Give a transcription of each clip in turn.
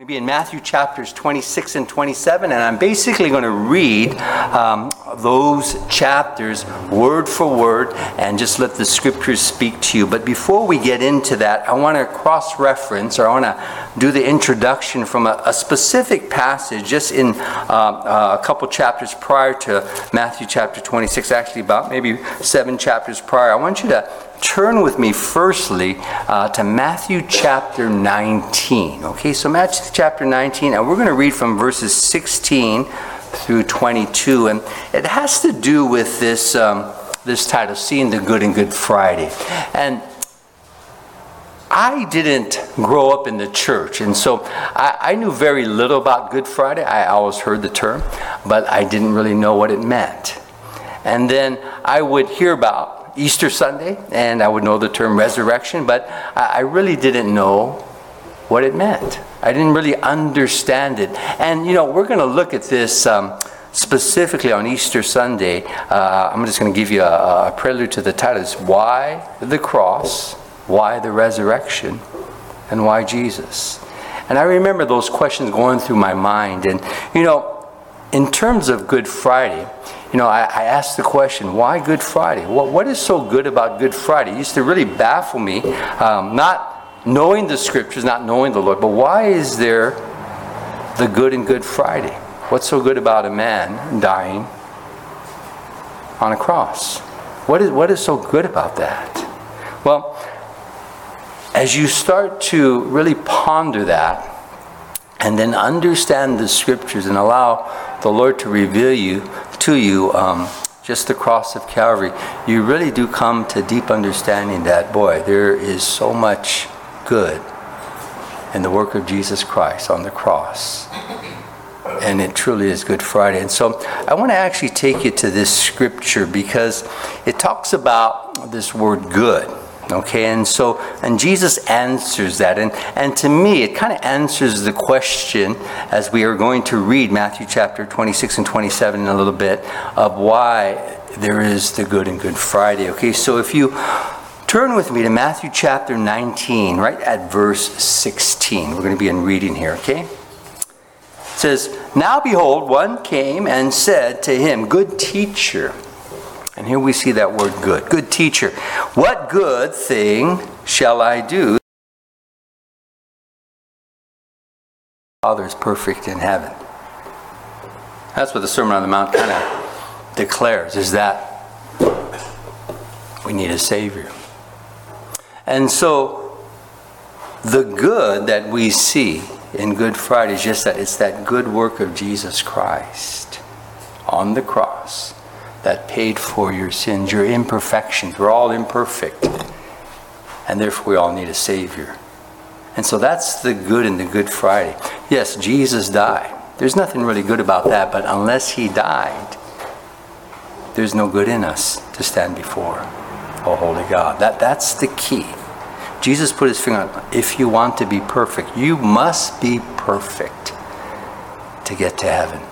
be in Matthew chapters 26 and 27, and I'm basically going to read those chapters word for word and just let the scriptures speak to you. But before we get into that, I want to cross-reference, or I want to do the introduction from a specific passage just in a couple chapters prior to Matthew chapter 26, actually about maybe 7 chapters prior. I want you to turn with me firstly to Matthew chapter 19. Okay, so Matthew chapter 19, and we're going to read from verses 16 through 22, and it has to do with this this title, Seeing the Good in Good Friday. And I didn't grow up in the church, and so I knew very little about Good Friday. I always heard the term, but I didn't really know what it meant. And then I would hear about Easter Sunday, and I would know the term resurrection, but I really didn't know what it meant. I didn't really understand it. And, you know, we're going to look at this specifically on Easter Sunday. I'm just going to give you a prelude to the title. It's why the cross, why the resurrection, and why Jesus? And I remember those questions going through my mind. And, you know, in terms of Good Friday, you know, I asked the question, why Good Friday? What is so good about Good Friday? It used to really baffle me, not knowing the scriptures, not knowing the Lord, but why is there the good in Good Friday? What's so good about a man dying on a cross? What is so good about that? Well, as you start to really ponder that, and then understand the scriptures and allow the Lord to reveal to you just the cross of Calvary, you really do come to deep understanding that, boy, there is so much good in the work of Jesus Christ on the cross. And it truly is Good Friday. And so I want to actually take you to this scripture because it talks about this word good. Okay, and Jesus answers that, and to me it kind of answers the question, as we are going to read Matthew chapter 26 and 27 in a little bit, of why there is the good in Good Friday. Okay, so if you turn with me to Matthew chapter 19, right at verse 16, we're going to be in reading here. Okay, it says, "Now behold, one came and said to him, 'Good teacher.'" And here we see that word good. "Good teacher, what good thing shall I do? Father is perfect in heaven." That's what the Sermon on the Mount kind of declares, is that we need a Savior. And so the good that we see in Good Friday is just that it's that good work of Jesus Christ on the cross that paid for your sins, your imperfections. We're all imperfect, and therefore we all need a Savior. And so that's the good in the Good Friday. Yes, Jesus died. There's nothing really good about that, but unless He died, there's no good in us to stand before a holy God. That's the key. Jesus put His finger on, if you want to be perfect, you must be perfect to get to heaven.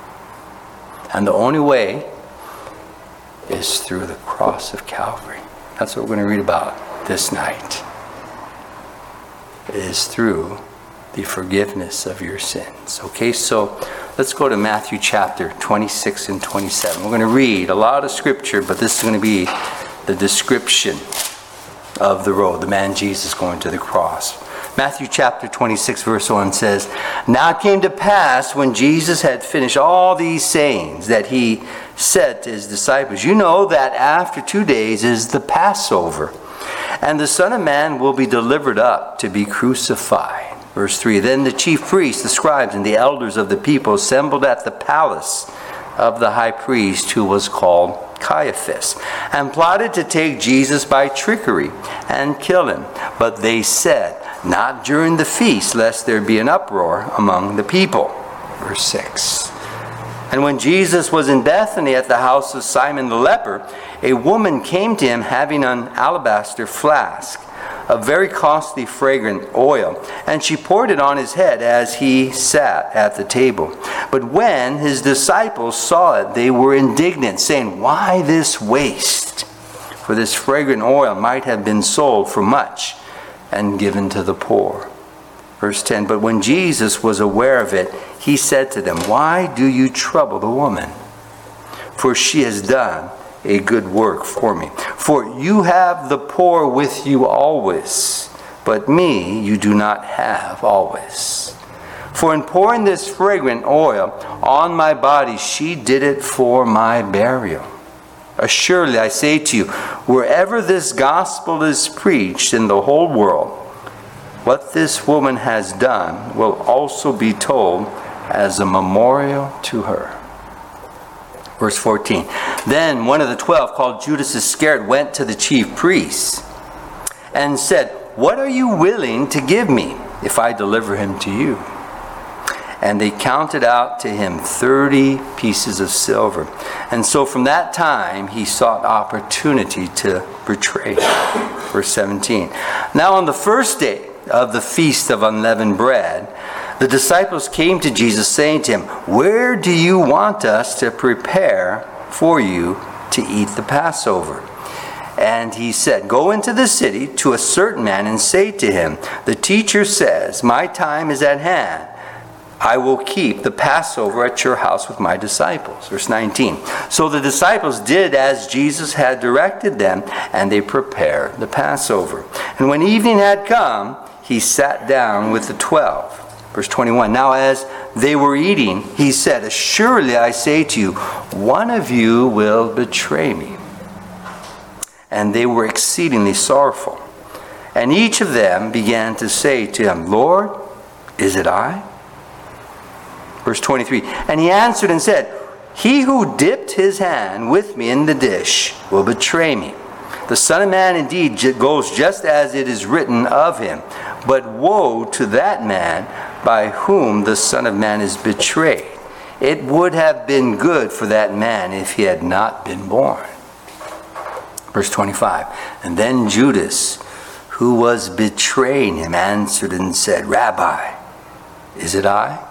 And the only way is through the cross of Calvary. That's what we're going to read about this night. It is through the forgiveness of your sins. Okay, so let's go to Matthew chapter 26 and 27. We're going to read a lot of scripture, but this is going to be the description of the road, the man Jesus going to the cross. Matthew chapter 26 verse 1 says, "Now it came to pass when Jesus had finished all these sayings that He said to His disciples, 'You know that after 2 days is the Passover, and the Son of Man will be delivered up to be crucified.'" Verse 3, "Then the chief priests, the scribes, and the elders of the people assembled at the palace of the high priest, who was called Caiaphas, and plotted to take Jesus by trickery and kill Him. But they said, 'Not during the feast, lest there be an uproar among the people.'" Verse 6, "And when Jesus was in Bethany at the house of Simon the leper, a woman came to Him having an alabaster flask of very costly fragrant oil, and she poured it on His head as He sat at the table. But when His disciples saw it, they were indignant, saying, 'Why this waste? For this fragrant oil might have been sold for much and given to the poor.'" Verse 10, but when Jesus was aware of it, he said to them, why do you trouble the woman? For she has done a good work for me. For you have the poor with you always, but me you do not have always. For in pouring this fragrant oil on my body, she did it for my burial. Assuredly, I say to you, wherever this gospel is preached in the whole world, what this woman has done will also be told as a memorial to her. Verse 14. Then one of the 12, called Judas Iscariot, went to the chief priests and said, what are you willing to give me if I deliver him to you? And they counted out to him 30 pieces of silver. And so from that time he sought opportunity to betray him. Verse 17. Now on the first day of the feast of unleavened bread, the disciples came to Jesus, saying to him, where do you want us to prepare for you to eat the Passover? And he said, go into the city to a certain man and say to him, the teacher says, my time is at hand. I will keep the Passover at your house with my disciples. Verse 19. So the disciples did as Jesus had directed them, and they prepared the Passover. And when evening had come, he sat down with the 12. Verse 21. Now as they were eating, he said, assuredly I say to you, one of you will betray me. And they were exceedingly sorrowful. And each of them began to say to him, Lord, is it I? Verse 23, and he answered and said, he who dipped his hand with me in the dish will betray me. The Son of Man indeed goes just as it is written of him. But woe to that man by whom the Son of Man is betrayed. It would have been good for that man if he had not been born. Verse 25, and then Judas, who was betraying him, answered and said, Rabbi, is it I?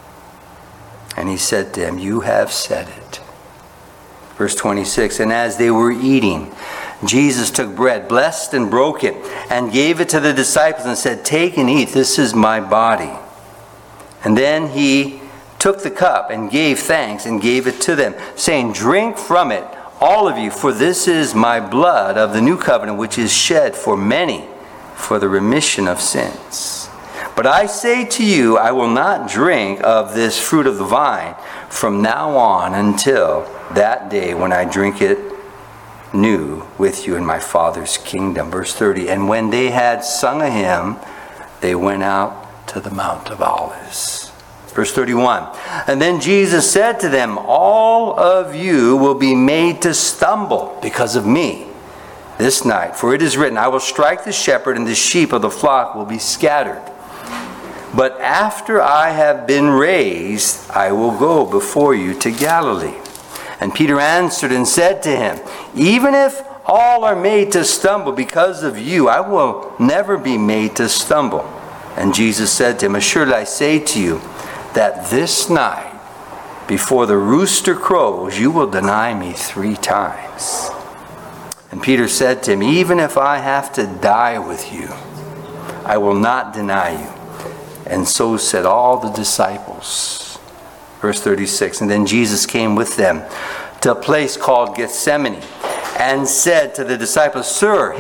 And he said to him, you have said it. Verse 26, and as they were eating, Jesus took bread, blessed and broke it, and gave it to the disciples and said, take and eat, this is my body. And then he took the cup and gave thanks and gave it to them, saying, drink from it, all of you, for this is my blood of the new covenant, which is shed for many for the remission of sins. But I say to you, I will not drink of this fruit of the vine from now on until that day when I drink it new with you in my Father's kingdom. Verse 30, and when they had sung a hymn, they went out to the Mount of Olives. Verse 31, and then Jesus said to them, all of you will be made to stumble because of me this night. For it is written, I will strike the shepherd, and the sheep of the flock will be scattered. But after I have been raised, I will go before you to Galilee. And Peter answered and said to him, even if all are made to stumble because of you, I will never be made to stumble. And Jesus said to him, assuredly I say to you, that this night, before the rooster crows, you will deny me 3 times. And Peter said to him, even if I have to die with you, I will not deny you. And so said all the disciples. Verse 36, and then Jesus came with them to a place called Gethsemane, and said to the disciples, sir,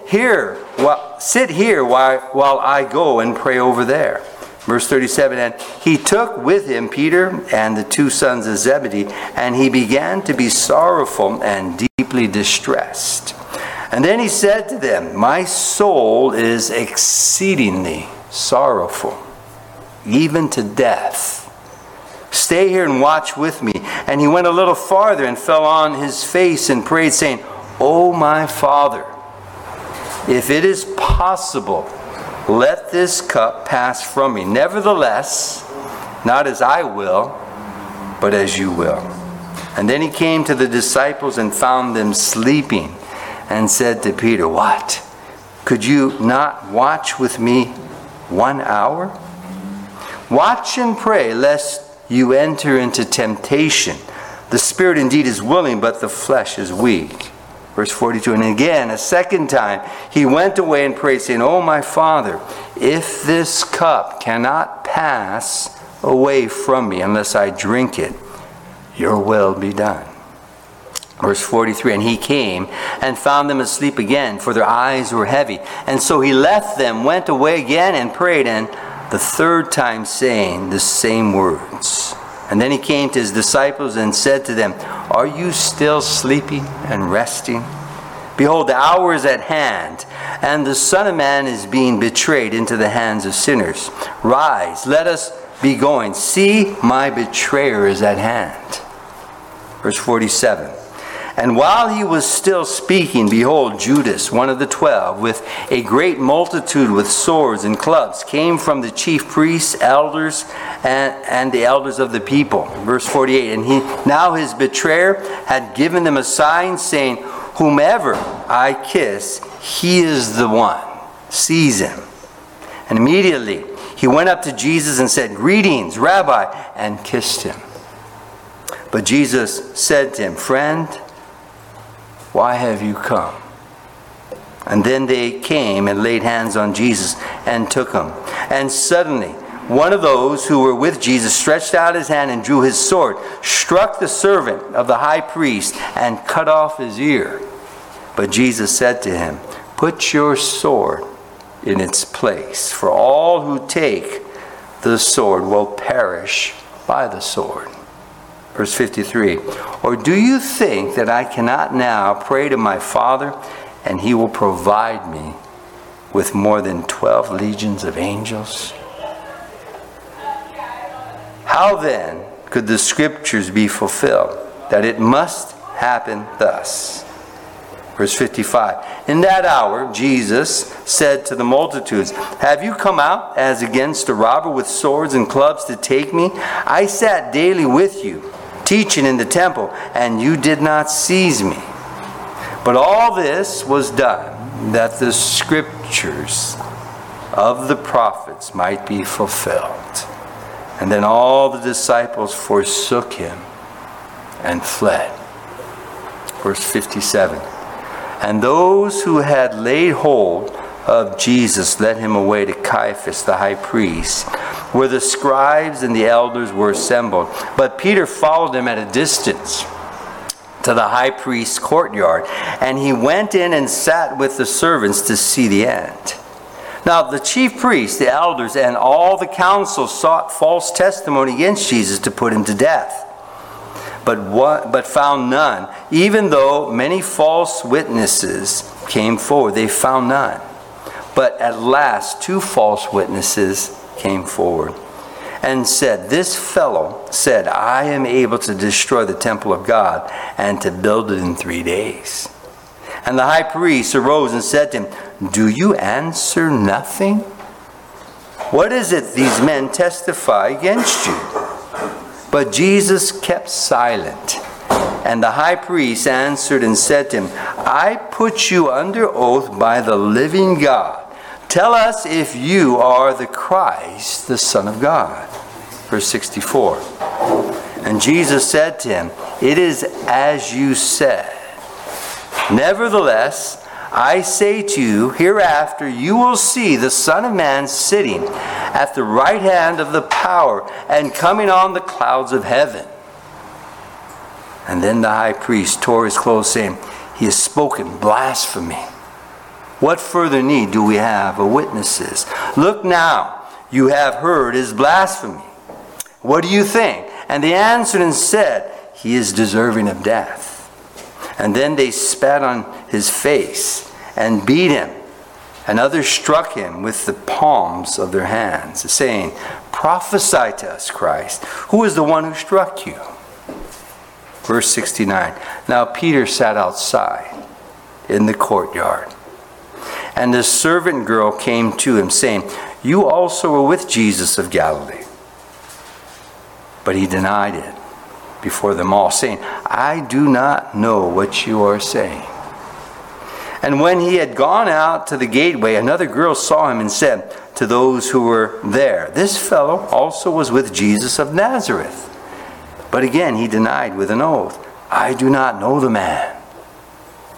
sit here while I go and pray over there. Verse 37, and he took with him Peter and the 2 sons of Zebedee, and he began to be sorrowful and deeply distressed. And then he said to them, my soul is exceedingly sorrowful, even to death. Stay here and watch with me. And he went a little farther and fell on his face and prayed, saying, O my Father, if it is possible, let this cup pass from me. Nevertheless, not as I will, but as you will. And then he came to the disciples and found them sleeping, and said to Peter, what? Could you not watch with me 1 hour? Watch and pray, lest you enter into temptation. The spirit indeed is willing, but the flesh is weak. Verse 42, and again, a second time, he went away and prayed, saying, "Oh, my Father, if this cup cannot pass away from me unless I drink it, your will be done." Verse 43, and he came and found them asleep again, for their eyes were heavy. And so he left them, went away again, and prayed, and the third time saying the same words. And then he came to his disciples and said to them, "Are you still sleeping and resting? Behold, the hour is at hand, and the Son of Man is being betrayed into the hands of sinners. Rise, let us be going. See, my betrayer is at hand." Verse 47. And while he was still speaking, behold, Judas, one of the 12, with a great multitude with swords and clubs, came from the chief priests, elders, and the elders of the people. Verse 48. And now his betrayer had given them a sign, saying, "Whomever I kiss, he is the one. Seize him." And immediately he went up to Jesus and said, "Greetings, Rabbi," and kissed him. But Jesus said to him, "Friend, why have you come?" And then they came and laid hands on Jesus and took him. And suddenly one of those who were with Jesus stretched out his hand and drew his sword, struck the servant of the high priest, and cut off his ear. But Jesus said to him, "Put your sword in its place, for all who take the sword will perish by the sword." Verse 53, "Or do you think that I cannot now pray to my Father, and he will provide me with more than 12 legions of angels?" How then could the scriptures be fulfilled, that it must happen thus? Verse 55, "In that hour Jesus said to the multitudes, 'Have you come out as against a robber with swords and clubs to take me? I sat daily with you, teaching in the temple, and you did not seize me. But all this was done, that the scriptures of the prophets might be fulfilled.' And then all the disciples forsook him and fled." Verse 57, "And those who had laid hold of Jesus led him away to Caiaphas the high priest, where the scribes and the elders were assembled. But Peter followed them at a distance to the high priest's courtyard, and he went in and sat with the servants to see the end. Now the chief priests, the elders, and all the council sought false testimony against Jesus to put him to death, but found none. Even though many false witnesses came forward, they found none. But at last 2 false witnesses came forward and said, "This fellow said, I am able to destroy the temple of God and to build it in 3 days." And the high priest arose and said to him, "Do you answer nothing? What is it these men testify against you?" But Jesus kept silent. And the high priest answered and said to him, "I put you under oath by the living God. Tell us if you are the Christ, the Son of God." Verse 64. And Jesus said to him, "It is as you said. Nevertheless, I say to you, hereafter you will see the Son of Man sitting at the right hand of the power and coming on the clouds of heaven." And then the high priest tore his clothes, saying, "He has spoken blasphemy. What further need do we have of witnesses? Look now, you have heard his blasphemy. What do you think?" And they answered and said, "He is deserving of death." And then they spat on his face and beat him. And others struck him with the palms of their hands, saying, "Prophesy to us, Christ. Who is the one who struck you?" Verse 69. Now Peter sat outside in the courtyard. And the servant girl came to him, saying, "You also were with Jesus of Galilee." But he denied it before them all, saying, "I do not know what you are saying." And when he had gone out to the gateway, another girl saw him and said to those who were there, "This fellow also was with Jesus of Nazareth." But again he denied with an oath, "I do not know the man."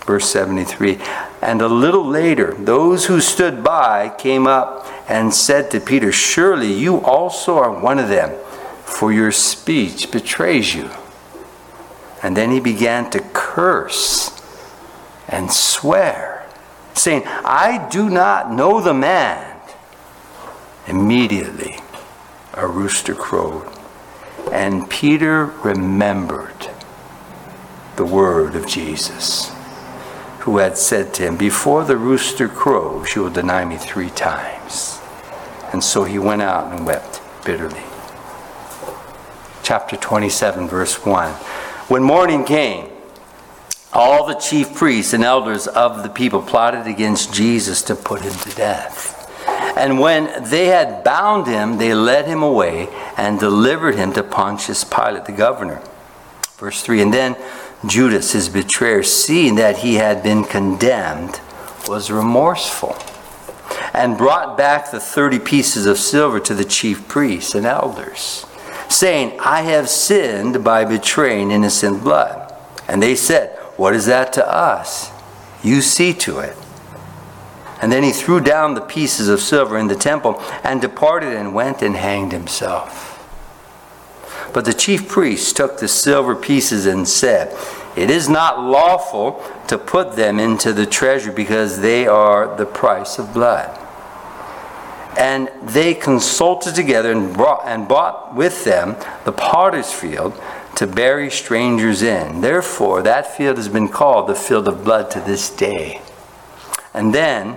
Verse 73. And a little later, those who stood by came up and said to Peter, surely you also are one of them, for your speech betrays you. And then he began to curse and swear, saying, I do not know the man. Immediately a rooster crowed, and Peter remembered the word of Jesus, who had said to him, before the rooster crows, you will deny me 3 times. And so he went out and wept bitterly. Chapter 27, verse 1. When morning came, all the chief priests and elders of the people plotted against Jesus to put him to death. And when they had bound him, they led him away and delivered him to Pontius Pilate, the governor. Verse 3. And then Judas, his betrayer, seeing that he had been condemned, was remorseful, and brought back the 30 pieces of silver to the chief priests and elders, saying, I have sinned by betraying innocent blood. And they said, what is that to us? You see to it. And then he threw down the pieces of silver in the temple and departed and went and hanged himself. But the chief priests took the silver pieces and said, it is not lawful to put them into the treasury because they are the price of blood. And they consulted together and bought with them the potter's field to bury strangers in. Therefore, that field has been called the field of blood to this day. And then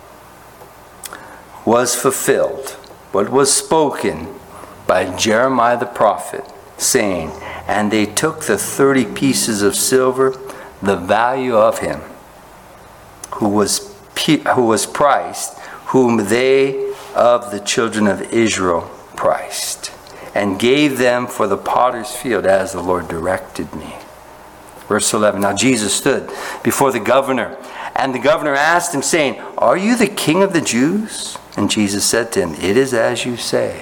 was fulfilled what was spoken by Jeremiah the prophet, saying, and they took the 30 pieces of silver, the value of him, who was priced, whom they of the children of Israel priced, and gave them for the potter's field as the Lord directed me. Verse 11, now Jesus stood before the governor, and the governor asked him, saying, are you the king of the Jews? And Jesus said to him, it is as you say.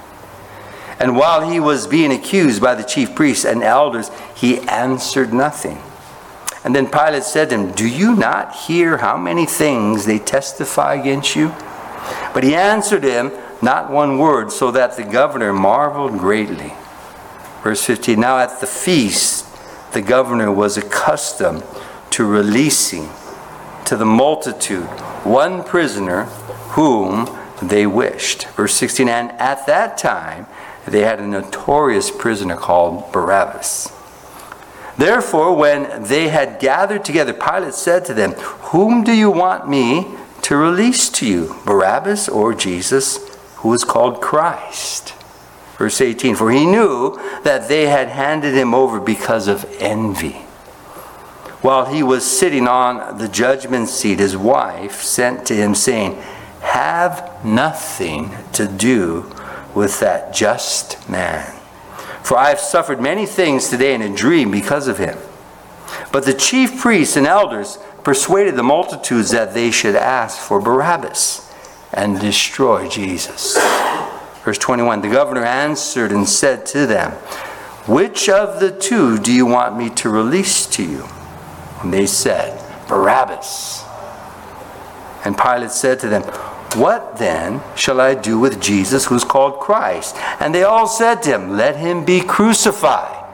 And while he was being accused by the chief priests and elders, he answered nothing. And then Pilate said to him, do you not hear how many things they testify against you? But he answered him not one word, so that the governor marveled greatly. Verse 15, now at the feast, the governor was accustomed to releasing to the multitude one prisoner whom they wished. Verse 16, and at that time they had a notorious prisoner called Barabbas. Therefore, when they had gathered together, Pilate said to them, whom do you want me to release to you, Barabbas or Jesus, who is called Christ? Verse 18, for he knew that they had handed him over because of envy. While he was sitting on the judgment seat, his wife sent to him, saying, have nothing to do with that just man, for I have suffered many things today in a dream because of him. But the chief priests and elders persuaded the multitudes that they should ask for Barabbas and destroy Jesus. Verse 21, the governor answered and said to them, which of the 2 do you want me to release to you? And they said, Barabbas. And Pilate said to them, what then shall I do with Jesus who is called Christ? And they all said to him, let him be crucified.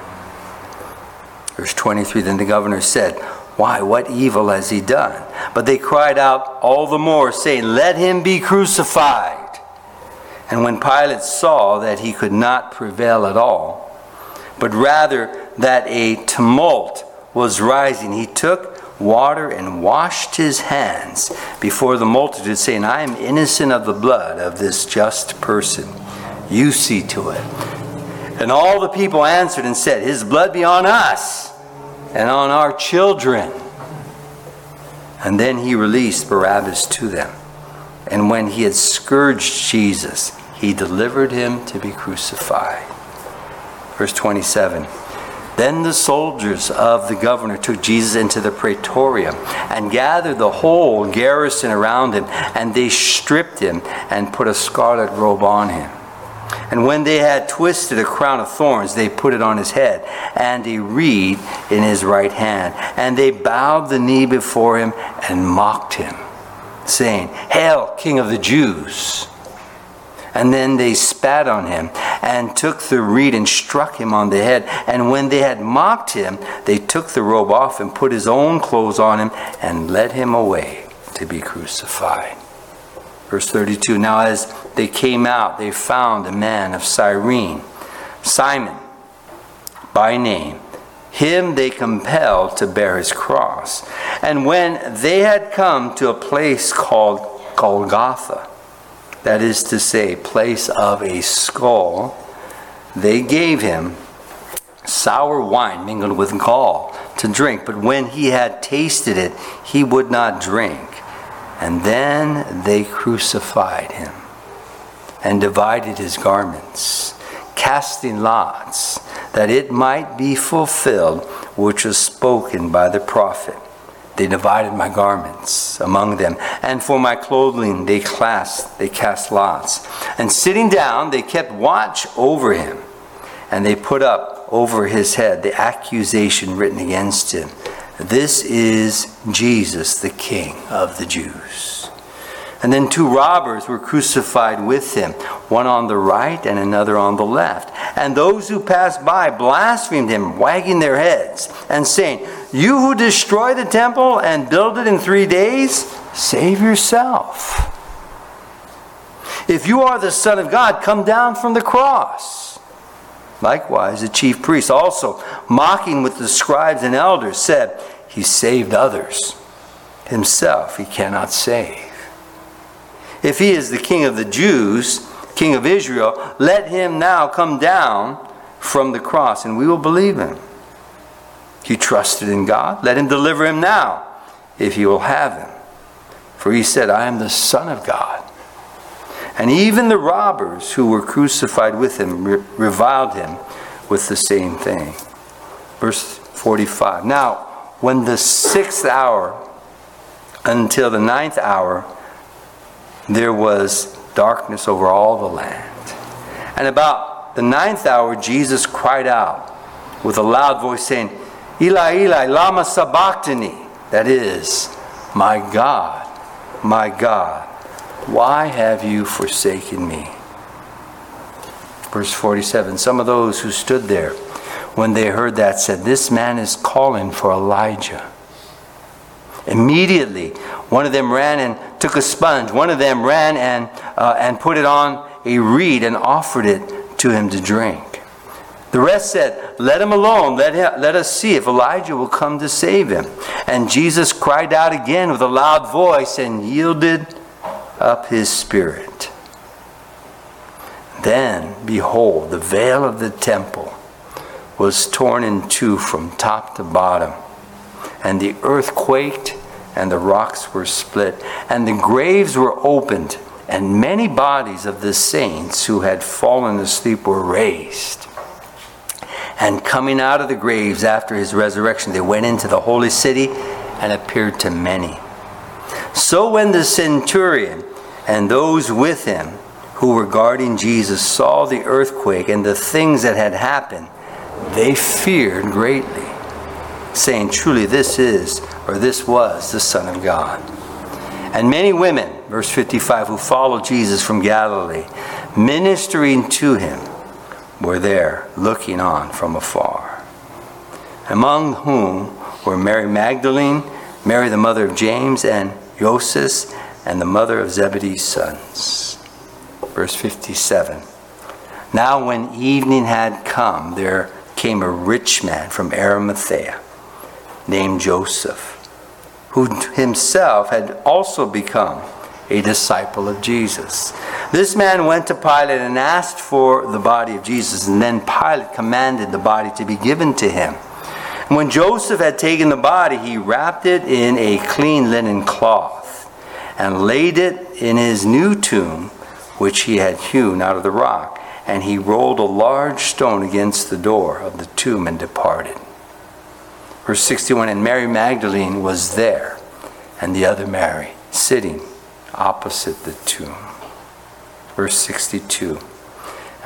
Verse 23, then the governor said, why, what evil has he done? But they cried out all the more, saying, let him be crucified. And when Pilate saw that he could not prevail at all, but rather that a tumult was rising, he took water and washed his hands before the multitude, saying, I am innocent of the blood of this just person. You see to it. And all the people answered and said, his blood be on us and on our children. And then he released Barabbas to them. And when he had scourged Jesus, he delivered him to be crucified. Verse 27. Then the soldiers of the governor took Jesus into the praetorium and gathered the whole garrison around him, and they stripped him and put a scarlet robe on him. And when they had twisted a crown of thorns, they put it on his head, and a reed in his right hand. And they bowed the knee before him and mocked him, saying, "Hail, King of the Jews!" And then they spat on him and took the reed and struck him on the head. And when they had mocked him, they took the robe off and put his own clothes on him and led him away to be crucified. Verse 32, now as they came out, they found a man of Cyrene, Simon by name. Him they compelled to bear his cross. And when they had come to a place called Golgotha, that is to say, place of a skull, they gave him sour wine mingled with gall to drink. But when he had tasted it, he would not drink. And then they crucified him and divided his garments, casting lots, that it might be fulfilled which was spoken by the prophet. They divided my garments among them, and for my clothing they cast lots. And sitting down, they kept watch over him, and they put up over his head the accusation written against him. This is Jesus, the King of the Jews. And then 2 robbers were crucified with him, one on the right and another on the left. And those who passed by blasphemed him, wagging their heads and saying, "You who destroy the temple and build it in 3 days, save yourself. If you are the Son of God, come down from the cross." Likewise, the chief priests also, mocking with the scribes and elders, said, "He saved others. Himself he cannot save. If he is the King of the Jews, King of Israel, let him now come down from the cross, and we will believe him. He trusted in God. Let him deliver him now, if he will have him. For he said, I am the Son of God." And even the robbers who were crucified with him reviled him with the same thing. Verse 45. Now, when the 6th hour until the 9th hour, there was darkness over all the land. And about the 9th hour, Jesus cried out with a loud voice, saying, "Eli, Eli, lama sabachthani?" That is, my God, why have you forsaken me?" Verse 47, some of those who stood there, when they heard that, said, "This man is calling for Elijah." Immediately, one of them ran and took a sponge. One of them ran and put it on a reed and offered it to him to drink. The rest said, "Let him alone. Let us see if Elijah will come to save him." And Jesus cried out again with a loud voice and yielded up his spirit. Then, behold, the veil of the temple was torn in two from top to bottom, and the earth quaked, and the rocks were split, and the graves were opened, and many bodies of the saints who had fallen asleep were raised. And coming out of the graves after his resurrection, they went into the holy city and appeared to many. So when the centurion and those with him who were guarding Jesus saw the earthquake and the things that had happened, they feared greatly, saying, "Truly this was the Son of God." And many women, verse 55, who followed Jesus from Galilee, ministering to him, were there looking on from afar. Among whom were Mary Magdalene, Mary the mother of James, and Joseph, and the mother of Zebedee's sons. Verse 57. Now when evening had come, there came a rich man from Arimathea, named Joseph, who himself had also become a disciple of Jesus. This man went to Pilate and asked for the body of Jesus, and then Pilate commanded the body to be given to him. And when Joseph had taken the body, he wrapped it in a clean linen cloth and laid it in his new tomb, which he had hewn out of the rock. And he rolled a large stone against the door of the tomb and departed. Verse 61, and Mary Magdalene was there, and the other Mary, sitting opposite the tomb. Verse 62,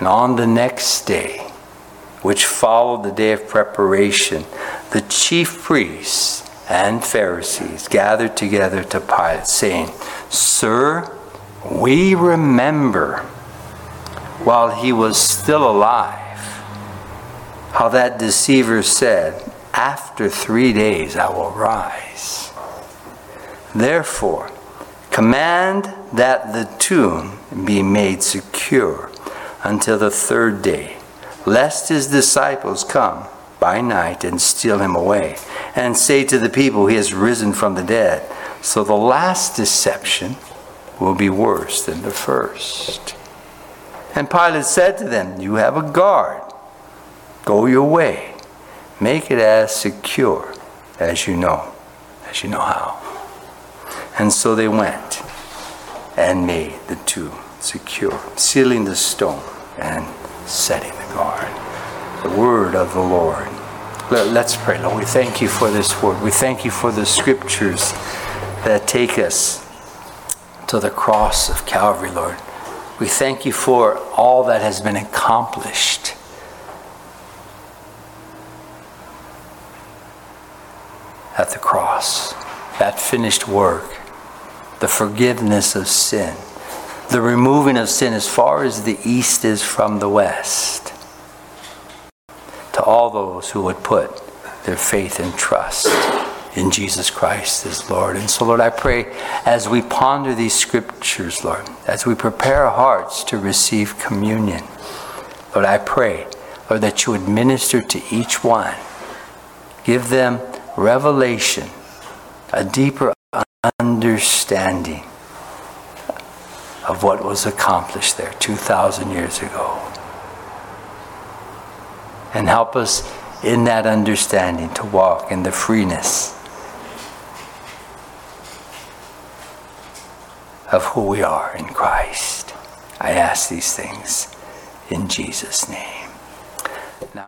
And on the next day, which followed the day of preparation, the chief priests and Pharisees gathered together to Pilate, saying, Sir, we remember while he was still alive how that deceiver said, After 3 days I will rise. Therefore, command that the tomb be made secure until the 3rd day, lest his disciples come by night and steal him away, and say to the people, He has risen from the dead. So the last deception will be worse than the first. And Pilate said to them, You have a guard. Go your way. Make it as secure as you know how. And so they went and made the tomb secure, sealing the stone and setting the guard. The word of the Lord. Let's pray. Lord, we thank you for this word. We thank you for the scriptures that take us to the cross of Calvary, Lord. We thank you for all that has been accomplished. At the cross, that finished work, the forgiveness of sin, the removing of sin as far as the east is from the west, to all those who would put their faith and trust in Jesus Christ as Lord. And so, Lord, I pray as we ponder these scriptures, Lord, as we prepare our hearts to receive communion, Lord, I pray, Lord, that you would minister to each one. Give them revelation, a deeper understanding of what was accomplished there 2,000 years ago. And help us in that understanding to walk in the freeness of who we are in Christ. I ask these things in Jesus' name.